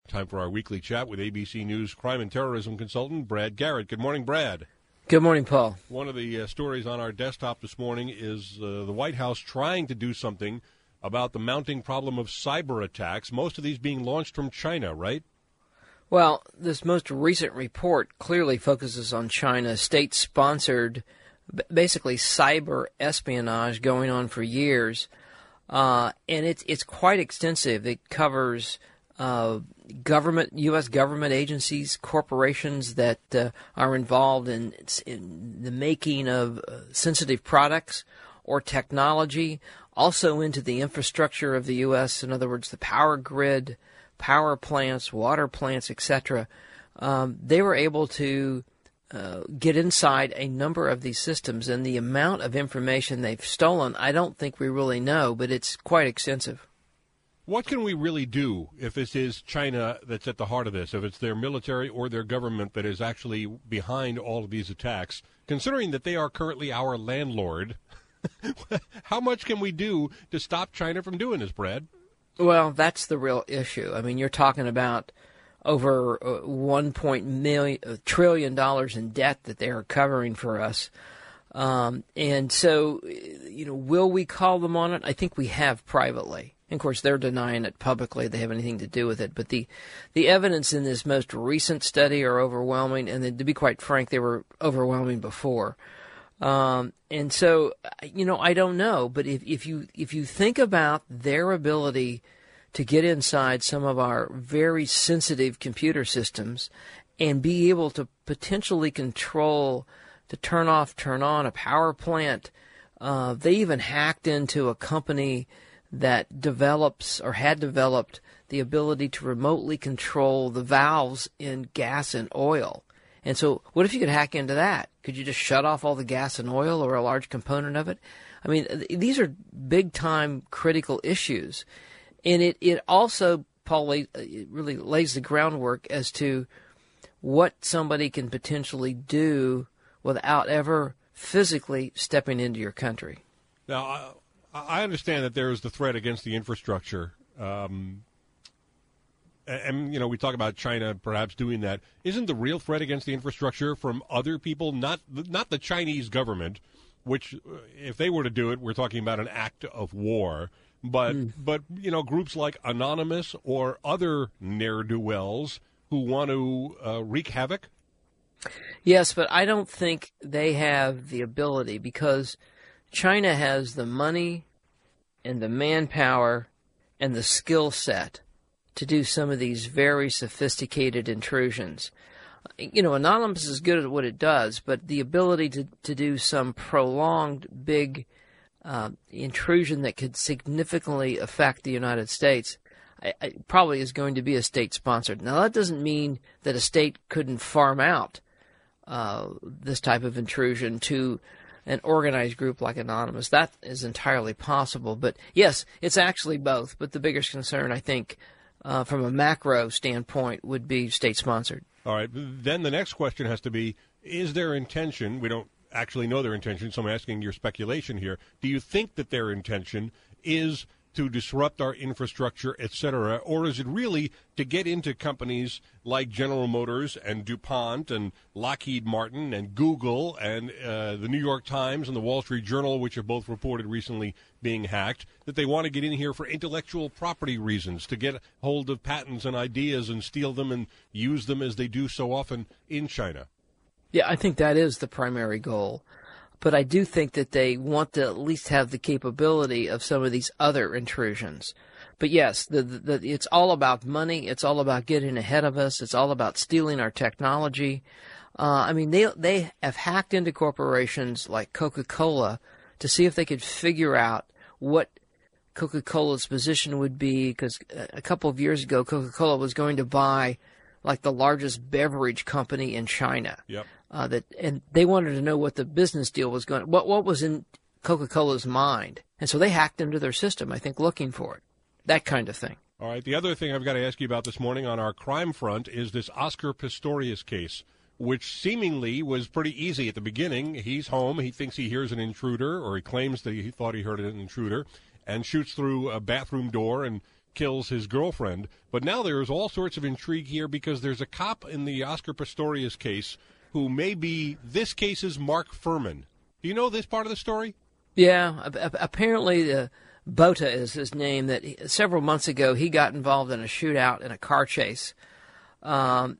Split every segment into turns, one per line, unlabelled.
Time for our weekly chat with ABC News crime and terrorism consultant Brad Garrett. Good morning, Brad.
Good morning, Paul.
One of the stories on our desktop this morning is the White House trying to do something about the mounting problem of cyber attacks, most of these being launched from China, right?
Well, this most recent report clearly focuses on China, state-sponsored, basically cyber espionage going on for years. And it's quite extensive. It covers U.S. government agencies, corporations that are involved in the making of sensitive products or technology, also into the infrastructure of the U.S., in other words, the power grid, power plants, water plants, etc. They were able to get inside a number of these systems, and the amount of information they've stolen, I don't think we really know, but it's quite extensive.
What can we really do if this is China that's at the heart of this, if it's their military or their government that is actually behind all of these attacks, considering that they are currently our landlord? How much can we do to stop China from doing this, Brad?
Well, that's the real issue. I mean, you're talking about over $1 trillion in debt that they are covering for us. And so, will we call them on it? I think we have privately. And of course, they're denying it publicly. They have anything to do with it. But the evidence in this most recent study are overwhelming. And to be quite frank, they were overwhelming before. And so, I don't know. But if you think about their ability to get inside some of our very sensitive computer systems and be able to potentially control, to turn off, turn on a power plant, they even hacked into a company that develops or had developed the ability to remotely control the valves in gas and oil. And so what if you could hack into that? Could you just shut off all the gas and oil or a large component of it? I mean, these are big-time critical issues. And it also, Paul, it really lays the groundwork as to what somebody can potentially do without ever physically stepping into your country.
Now, I understand that there is the threat against the infrastructure. And, we talk about China perhaps doing that. Isn't the real threat against the infrastructure from other people, not the Chinese government, which, if they were to do it, we're talking about an act of war, but groups like Anonymous or other ne'er-do-wells who want to wreak havoc?
Yes, but I don't think they have the ability, because China has the money and the manpower and the skill set to do some of these very sophisticated intrusions. Anonymous is good at what it does, but the ability to do some prolonged big intrusion that could significantly affect the United States probably is going to be a state-sponsored. Now, that doesn't mean that a state couldn't farm out this type of intrusion to an organized group like Anonymous. That is entirely possible. But yes, it's actually both. But the biggest concern, I think, from a macro standpoint, would be state-sponsored.
All right. Then the next question has to be, is their intention, we don't actually know their intention, so I'm asking your speculation here, do you think that their intention is to disrupt our infrastructure, et cetera, or is it really to get into companies like General Motors and DuPont and Lockheed Martin and Google and the New York Times and the Wall Street Journal, which have both reported recently being hacked, that they want to get in here for intellectual property reasons, to get hold of patents and ideas and steal them and use them as they do so often in China?
Yeah, I think that is the primary goal. But I do think that they want to at least have the capability of some of these other intrusions. But yes, it's all about money. It's all about getting ahead of us. It's all about stealing our technology. They have hacked into corporations like Coca-Cola to see if they could figure out what Coca-Cola's position would be, because a couple of years ago, Coca-Cola was going to buy like the largest beverage company in China.
Yep.
And they wanted to know what the business deal was going. What was in Coca-Cola's mind, and so they hacked into their system, I think, looking for it. That kind of thing.
All right. The other thing I've got to ask you about this morning on our crime front is this Oscar Pistorius case, which seemingly was pretty easy at the beginning. He's home. He thinks he hears an intruder, or he claims that he thought he heard an intruder, and shoots through a bathroom door and kills his girlfriend. But now there is all sorts of intrigue here because there's a cop in the Oscar Pistorius case who may be this case's Mark Furman. Do you know this part of the story?
Yeah, apparently Bota is his name. That several months ago he got involved in a shootout in a car chase, and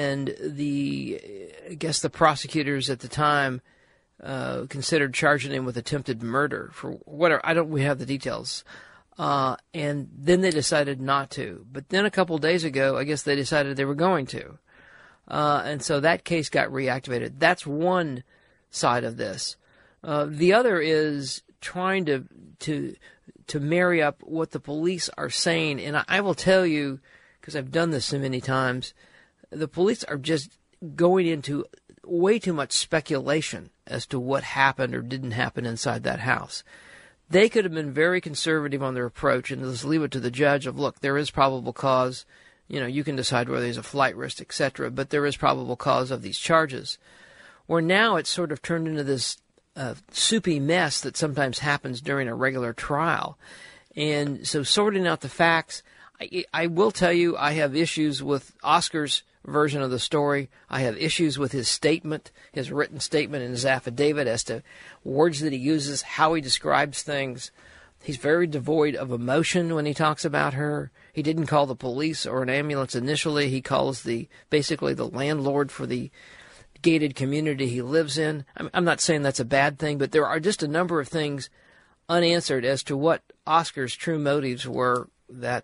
I guess the prosecutors at the time considered charging him with attempted murder for whatever. We have the details, and then they decided not to. But then a couple of days ago, I guess they decided they were going to, and so that case got reactivated. That's one side of this. The other is trying to marry up what the police are saying. And I will tell you, because I've done this so many times, the police are just going into way too much speculation as to what happened or didn't happen inside that house. They could have been very conservative on their approach and just leave it to the judge of, look, there is probable cause. You can decide whether there's a flight risk, etc., but there is probable cause of these charges. Where now it's sort of turned into this soupy mess that sometimes happens during a regular trial. And so sorting out the facts, I will tell you I have issues with Oscar's version of the story. I have issues with his statement, his written statement and his affidavit as to words that he uses, how he describes things. He's very devoid of emotion when he talks about her. He didn't call the police or an ambulance initially. He calls basically the landlord for the gated community he lives in. I'm not saying that's a bad thing, but there are just a number of things unanswered as to what Oscar's true motives were that,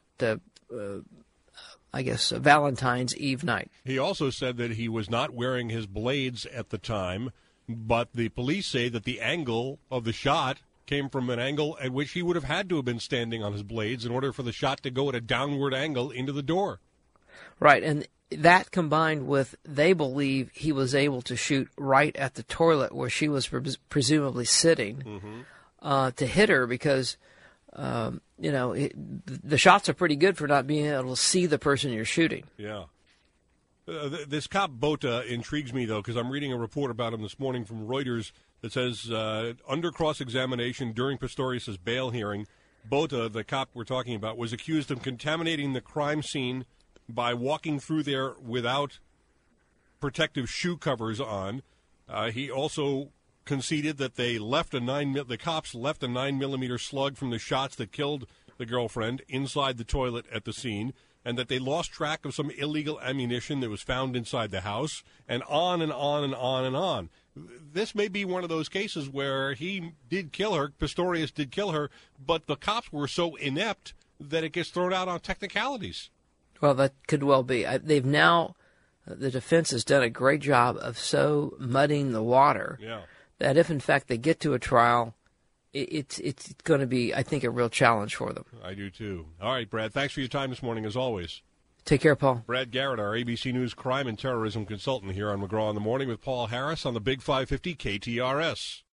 Valentine's Eve night.
He also said that he was not wearing his blades at the time, but the police say that the angle of the shot came from an angle at which he would have had to have been standing on his blades in order for the shot to go at a downward angle into the door.
Right, and that combined with they believe he was able to shoot right at the toilet where she was presumably sitting to hit her because, the shots are pretty good for not being able to see the person you're shooting.
Yeah. This cop Bota intrigues me, though, because I'm reading a report about him this morning from Reuters that says under cross-examination during Pistorius' bail hearing, Bota, the cop we're talking about, was accused of contaminating the crime scene by walking through there without protective shoe covers on. He also conceded that the cops left a 9mm slug from the shots that killed the girlfriend inside the toilet at the scene, and that they lost track of some illegal ammunition that was found inside the house, and on and on and on and on. This may be one of those cases where he did kill her, Pistorius did kill her, but the cops were so inept that it gets thrown out on technicalities.
Well, that could well be. The defense has done a great job of so muddying the water that if, in fact, they get to a trial, it's going to be, I think, a real challenge for them.
I do, too. All right, Brad, thanks for your time this morning, as always.
Take care, Paul.
Brad Garrett, our ABC News crime and terrorism consultant here on McGraw in the Morning with Paul Harris on the Big 550 KTRS.